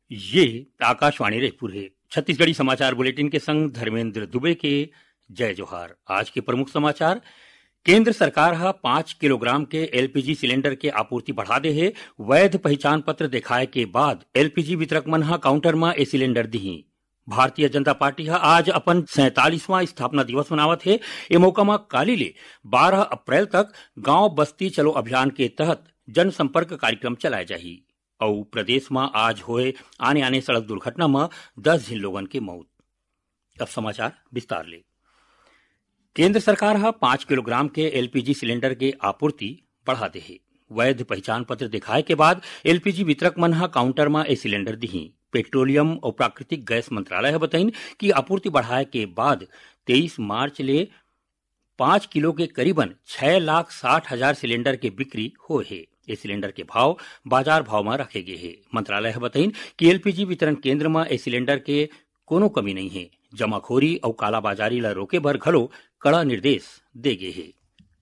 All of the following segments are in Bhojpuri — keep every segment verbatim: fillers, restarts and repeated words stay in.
ये आकाशवाणी रायपुर है। छत्तीसगढ़ी समाचार बुलेटिन के संग धर्मेंद्र दुबे के जय जोहार। आज के प्रमुख समाचार। केंद्र सरकार हा पांच किलोग्राम के एलपीजी सिलेंडर के आपूर्ति बढ़ा दे है। वैध पहचान पत्र दिखाए के बाद एलपीजी वितरक मन हा काउंटर में ए सिलेंडर दिही। भारतीय जनता पार्टी हा आज अपन सैतालीसवां स्थापना दिवस मनावत है। ए मौका में काली ले बारह अप्रैल तक गांव बस्ती चलो अभियान के तहत जनसंपर्क कार्यक्रम चलाए जाही। और प्रदेश में आज होए आने आने सड़क दुर्घटना में दस झिन लोगन के मौत। अब समाचार विस्तार ले। केंद्र सरकार हा पांच किलोग्राम के एलपीजी सिलेंडर के आपूर्ति बढ़ा दे है। वैध पहचान पत्र दिखाए के बाद एलपीजी वितरक मन हा काउंटर में ए सिलेंडर दिही। पेट्रोलियम और प्राकृतिक गैस मंत्रालय है बताइन कि आपूर्ति बढ़ाए के बाद तेईस मार्च ले पांच किलो के करीबन छह लाख साठ हजार सिलेंडर के बिक्री हो है। ये सिलेंडर के भाव बाजार भाव में रखे गए हैं। मंत्रालय है बताइन कि एलपीजी वितरण केंद्र में ए सिलेंडर के कोनो कमी नहीं है। जमाखोरी और कालाबाजारी ला रोके बर घलो कड़ा निर्देश दे गए है।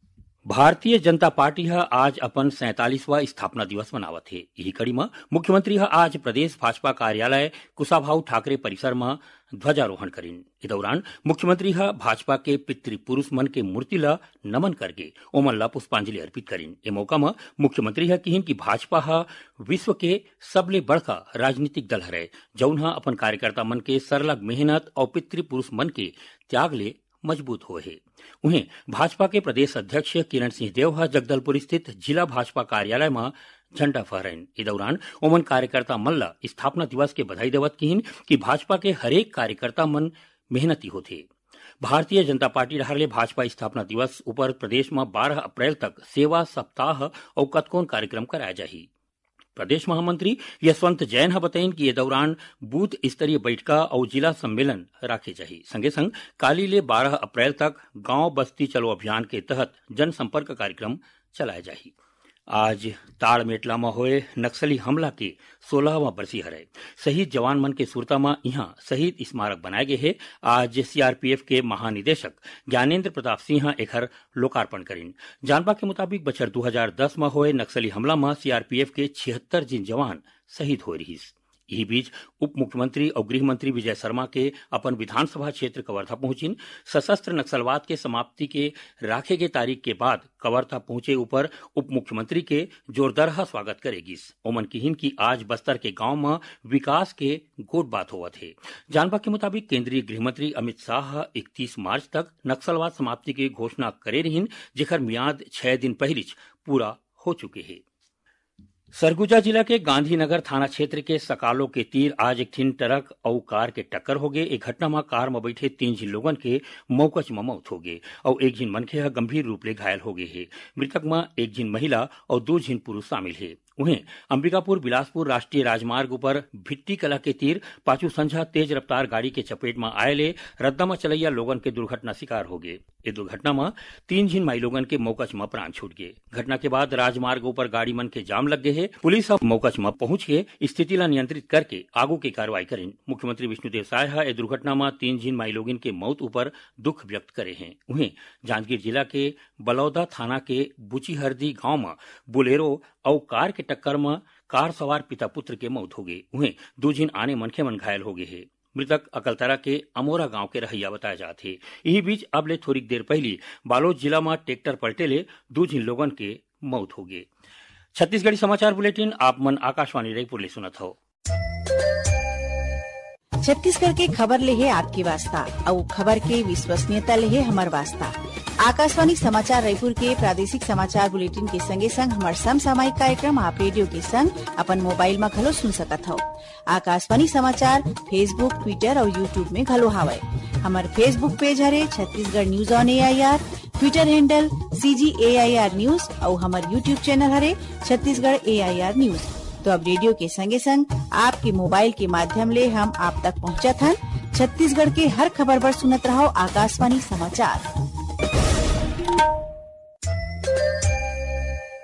भारतीय जनता पार्टी हा आज अपन सैतालीसवां स्थापना दिवस मनावत है। यही कड़ी में मुख्यमंत्री हा आज प्रदेश भाजपा कार्यालय कुशाभाऊ ठाकरे परिसर में ध्वजारोहण करीन। इस दौरान मुख्यमंत्री हा भाजपा के पितृपुरुष मन के मूर्ति ला नमन करके ओमन ला पुष्पांजलि अर्पित करीन। ए मौका में मुख्यमंत्री हा कहिन कि भाजपा हा विश्व के सबले बड़का राजनीतिक दल हरे, जौन हा अपन कार्यकर्ता मन के सरलग मेहनत और पितृपुरुष मन के त्याग ले मजबूत हो है। उन्हें भाजपा के प्रदेश अध्यक्ष किरण सिंह देव हा जगदलपुर स्थित जिला भाजपा कार्यालय में झंडा फहराइन। इस दौरान ओमन कार्यकर्ता मन ला स्थापना दिवस के बधाई देवत किहिन कि भाजपा के हरेक कार्यकर्ता मन मेहनती होथे। भारतीय जनता पार्टी रहले भाजपा स्थापना दिवस ऊपर प्रदेश में बारह अप्रैल तक सेवा सप्ताह और कतकोन कार्यक्रम कराया जाही। प्रदेश महामंत्री यशवंत जैन हा बताइन कि ये दौरान बूथ स्तरीय बैठका और जिला सम्मेलन राखे जाही। संगे संग काली ले बारह अप्रैल तक गांव बस्ती चलो अभियान के तहत जनसंपर्क कार्यक्रम चलाए जाही। आज ताड़मेटला में होए नक्सली हमला के सोलहवां बरसी हरे। शहीद जवान मन के सुरता में यहाँ शहीद स्मारक बनाए गए है। आज सीआरपीएफ के महानिदेशक ज्ञानेन्द्र प्रताप सिंह एकर लोकार्पण करीन। जानबा के मुताबिक बछर दो हजार दस में होए नक्सली हमला में सीआरपीएफ के छिहत्तर जिन जवान शहीद हो रहीस। यही बीच उप मुख्यमंत्री और गृह मंत्री विजय शर्मा के अपन विधानसभा क्षेत्र कवर्धा पहुंचिन। सशस्त्र नक्सलवाद के समाप्ति के राखे गए तारीख के बाद कवर्धा पहुंचे ऊपर उप मुख्यमंत्री के जोरदार स्वागत करेगिस। ओमन किहिन की आज बस्तर के गांव में विकास के गोट बात होवत है। जानबा के मुताबिक केंद्रीय गृह मंत्री अमित शाह इकतीस मार्च तक नक्सलवाद समाप्ति की घोषणा करे रहिन, जेकर मियाद छह दिन पहले पूरा हो चुके हैं। सरगुजा जिला के गांधीनगर थाना क्षेत्र के सकालो के तीर आज एक ठिन ट्रक और कार के टक्कर हो गए। एक घटना में कार में बैठे तीन झिन लोगन के मौकच में मौत हो गए और एक झिन मनखे गंभीर रूप ले घायल हो गए है। मृतक में एक झिन महिला और दो झिन पुरुष शामिल है। उन्हें अंबिकापुर बिलासपुर राष्ट्रीय राजमार्ग पर भिट्टी कला के तीर पाचू संझा तेज रफ्तार गाड़ी के चपेट में आए ले रद्दा में चलैया लोगन के दुर्घटना शिकार हो गए। इस दुर्घटना में तीन झिन माई लोगन के मौकच में प्राण छूट गए। घटना के बाद राजमार्ग पर गाड़ी मन के जाम लग गए है। पुलिस अब मौकच में पहुंच के स्थिति ला नियंत्रित करके आगू की कार्रवाई करें। मुख्यमंत्री विष्णुदेव साय हा इस दुर्घटना में तीन झिन माई लोगन के मौत ऊपर दुख व्यक्त करे हैं। उन्हें जांजगीर जिला के बलौदा थाना के बुचीहरदी गांव में बुलेरो और कार के टक्कर में कार सवार पिता पुत्र के मौत हो गई। उन्हें दो झिन आने मनखे मन घायल हो गए हैं। मृतक अकलतरा के अमोरा गांव के रहैया बताया जाते हैं। यही बीच अब ले थोड़ी देर पहले बालोद जिला में ट्रैक्टर पलटे ले दो झिन लोगन के मौत हो गए। छत्तीसगढ़ी समाचार बुलेटिन आप मन आकाशवाणी रायपुर ले सुनत हो। छत्तीसगढ़ के खबर ले है आपकी वास्ता और खबर के विश्वसनीयता ले है हमार वास्ता। आकाशवाणी समाचार रायपुर के प्रादेशिक समाचार बुलेटिन के संगे संग हमार समसामयिक कार्यक्रम आप रेडियो के संग अपन मोबाइल में घलो सुन सकत हो। आकाशवाणी समाचार फेसबुक, ट्विटर और यूट्यूब में घलो हावय। हमार फेसबुक पेज हरे Chhattisgarh news on A I R, Twitter handle C G A I R news और हमार यूट्यूब चैनल हरे छत्तीसगढ़ ए आई आर न्यूज। तो अब रेडियो के संगे संग आपके मोबाइल के माध्यम ले हम आप तक पहुँचत हन। छत्तीसगढ़ के हर खबर पर सुनत रहो आकाशवाणी समाचार।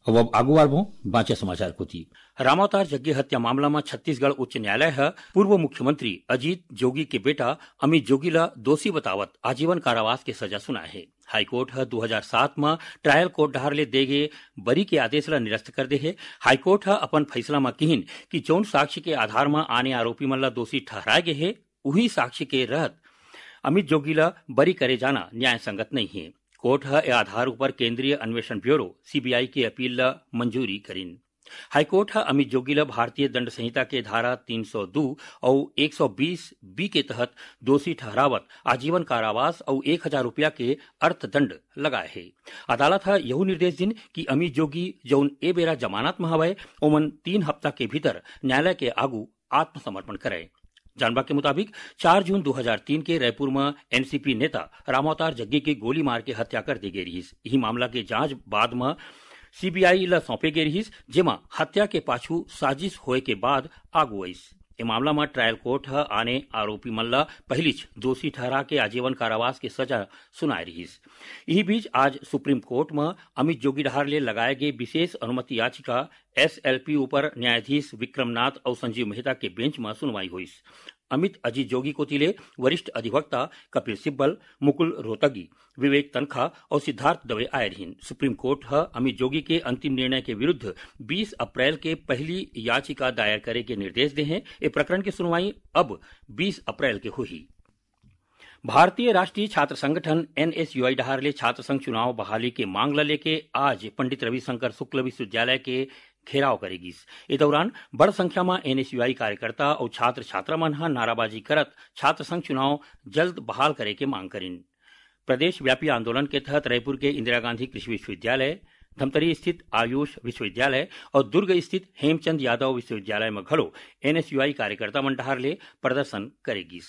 अब अब आगू बढ़ो बाँचे समाचार को थी रामावतार जग्गे हत्या मामला में छत्तीसगढ़ उच्च न्यायालय है पूर्व मुख्यमंत्री अजीत जोगी के बेटा अमित जोगी ला दोषी बतावत आजीवन कारावास के सजा सुनाए है। हाईकोर्ट है दो हज़ार सात में ट्रायल कोर्ट डहार ले दे गए बरी के आदेश ला निरस्त कर दे है। हाईकोर्ट है अपन फैसला में कहिन कि जौन साक्ष्य के आधार में आने आरोपी मन ला दोषी ठहराए गए है वही साक्ष्य के रहत अमित जोगी ला बरी करे जाना न्याय संगत नहीं है। कोर्ट है ए आधार ऊपर केंद्रीय अन्वेषण ब्यूरो सीबीआई की अपील ला मंजूरी करीन। हाईकोर्ट है अमित जोगी ला भारतीय दंड संहिता के धारा तीन सौ दो और एक सौ बीस बी के तहत दोषी ठहरावत आजीवन कारावास और एक हजार रुपया के अर्थदंड लगाए है। अदालत है यहू निर्देश दिन कि अमित जोगी जौन ए बेरा जमानत में हवाए ओमन तीन हफ्ता के भीतर न्यायालय के आगू आत्मसमर्पण करे। जानवा के मुताबिक चार जून दो हज़ार तीन के रायपुर में एनसीपी नेता रामावतार जग्गे के गोली मार के हत्या कर दी गई रहीस। यही मामला के जांच बाद में सीबीआई ला सौंपे गई रहीस जेमा हत्या के पाछू साजिश होए के बाद आगू आईस। ए मामला में ट्रायल कोर्ट है आने आरोपी मन ला पहलीच दोषी ठहरा के आजीवन कारावास के सजा सुनाए रहीस। यही बीच आज सुप्रीम कोर्ट में अमित जोगी डहार ले लगाए गए विशेष अनुमति याचिका एसएलपी ऊपर न्यायाधीश विक्रमनाथ और संजीव मेहता के बेंच में सुनवाई हुई। अमित अजीत जोगी को तिले वरिष्ठ अधिवक्ता कपिल सिब्बल, मुकुल रोहतगी, विवेक तनखा और सिद्धार्थ दवे आए रहीन। सुप्रीम कोर्ट है अमित जोगी के अंतिम निर्णय के विरुद्ध बीस अप्रैल के पहली याचिका दायर करे के निर्देश दे हैं। ये प्रकरण की सुनवाई अब बीस अप्रैल के हुई। भारतीय राष्ट्रीय छात्र संगठन एनएसयूआई डहार ले छात्र संघ चुनाव बहाली के मांग ला लेके आज पंडित रविशंकर शुक्ल विश्वविद्यालय के घेराव करेगी। इस दौरान बड़ संख्या में एनएसयूआई कार्यकर्ता और छात्र छात्रा मन हा नाराबाजी करत छात्र संघ चुनाव जल्द बहाल करे के मांग करीन। प्रदेश व्यापी आंदोलन के तहत रायपुर के इंदिरा गांधी कृषि विश्वविद्यालय, धमतरी स्थित आयुष विश्वविद्यालय और दुर्ग स्थित हेमचंद यादव विश्वविद्यालय में घलो एनएसयूआई कार्यकर्ता मन डहार ले प्रदर्शन करेगी।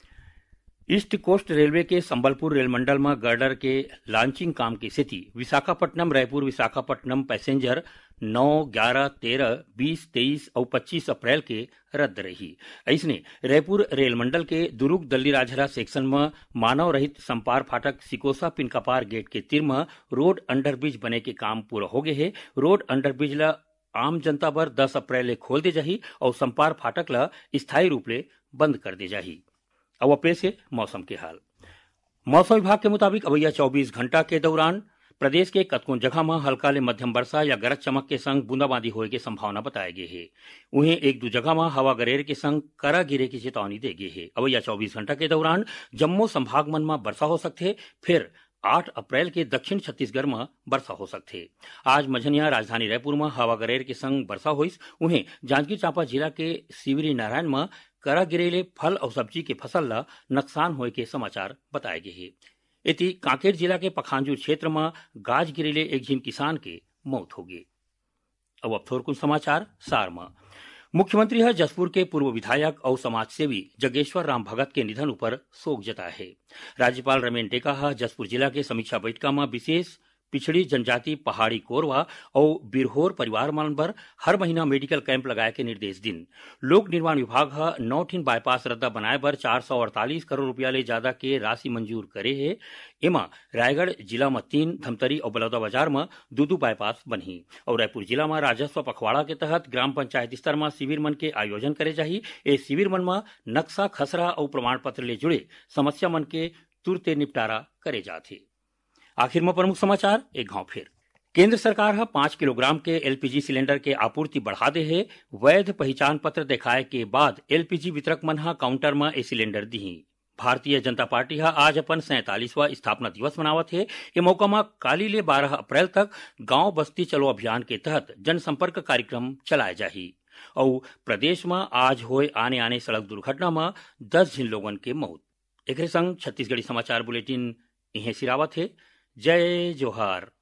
ईस्ट कोस्ट रेलवे के संबलपुर रेल मंडल में गर्डर के लॉन्चिंग काम की स्थिति विशाखापट्टनम रायपुर विशाखापट्टनम पैसेंजर नौ, ग्यारह, तेरह, बीस, तेईस और पच्चीस अप्रैल के रद्द रही। ऐसने रायपुर रेल मंडल के दुर्ग दल्ली राजहरा सेक्शन में मानव रहित संपार फाटक सिकोसा पिनकपार गेट के तीर में रोड अंडरब्रिज बने के काम पूरा हो गए है। रोड अंडरब्रिज ला आम जनता बर दस अप्रैल ले खोल दे जाही और संपार फाटक ला स्थायी रूप ले बंद कर दे जाही। अब पेश है मौसम के हाल। मौसम विभाग के मुताबिक अवैया चौबीस घंटा के दौरान प्रदेश के कतकों जगह में हल्का ले मध्यम वर्षा या गरज चमक के संग बूंदाबांदी होए के संभावना बताए गए है। उन्हें एक दो जगह में हवा गरेर के संग करा गिरे की चेतावनी दे गई है। अवैया चौबीस घंटा के दौरान जम्मू संभाग मन में वर्षा हो सकते, फिर आठ अप्रैल के दक्षिण छत्तीसगढ़ में वर्षा हो सकते। आज मझनिया राजधानी रायपुर में हवा गरेर के संग वर्षा हुई। उन्हें जांजगीर चांपा जिला के सिवरी नारायण में करा गिरेले फल और सब्जी के फसल ला नुकसान होए के समाचार बताए गए हैं। इति कांकेर जिला के पखांजूर क्षेत्र में गाज गिरेले एक झीन किसान के मौत हो गई। अब अब थोरकुन समाचार सार में मुख्यमंत्री है जसपुर के पूर्व विधायक और समाजसेवी जगेश्वर राम भगत के निधन पर शोक जताया है। राज्यपाल रमेन टेका है जसपुर जिला के समीक्षा बैठक में विशेष पिछड़ी जनजाति पहाड़ी कोरवा और बिरहोर परिवार मन पर हर महीना मेडिकल कैंप लगाए के निर्देश दिन। लोक निर्माण विभाग है नौ ठिन बाईपास रद्दा बनाए पर चार सौ अड़तालीस करोड़ रुपया ले ज्यादा के राशि मंजूर करे है। एमा रायगढ़ जिला में तीन, धमतरी और बलौदा बाजार में दो दो बाईपास बनी और रायपुर जिला में राजस्व पखवाड़ा के तहत ग्राम पंचायत स्तर में शिविर मन के आयोजन करे जाही। ए शिविर मन में नक्शा, खसरा और प्रमाण पत्र ले जुड़े समस्या मन के तुरते निपटारा करे जाते। आखिर में प्रमुख समाचार एक गांव फिर केंद्र सरकार है पांच किलोग्राम के एलपीजी सिलेंडर के आपूर्ति बढ़ा दे है। वैध पहचान पत्र दिखाए के बाद एलपीजी वितरक मन हा काउंटर में a cylinder the. Bharatiya Janata party हा आज अपन सैंतालीसवां स्थापना दिवस मनावत है। ये मौका में काली ले बारह अप्रैल तक गांव बस्ती चलो अभियान के तहत जनसंपर्क कार्यक्रम चलाए जाही और प्रदेश में आज होए आने आने सड़क दुर्घटना में दस जिन लोगन के मौत। एक संग छत्तीसगढ़ी समाचार बुलेटिन इहे सिरावत है। जय जोहार।